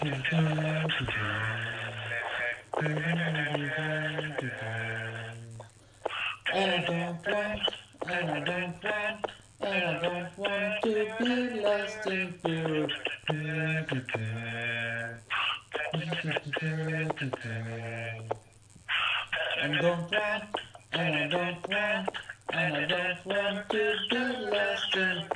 And I don't want, and I don't want, and I don't want to be lost in fear. And don't want, and I don't want, and I don't want to be lost in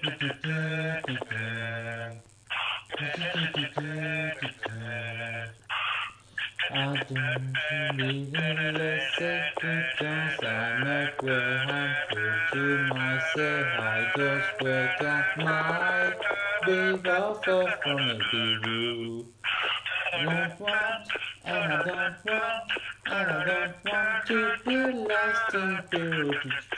I don't believe in the second chance. I'm a Graham to myself. I just wake up my big offer from a guru. Don't want, and I don't want, and I don't want to be lost in Peru.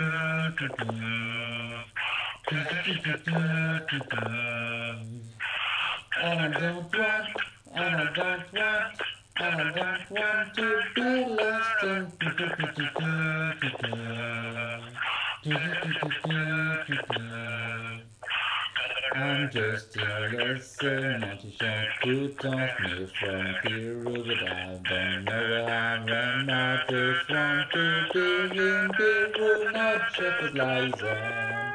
And I don't want, and I don't want, and I don't want to be lost in. I'm just a lesson, multi-shot croutons made from Peru, but I don't know where I am. I just want to be in Peru, not Shepherd Liza.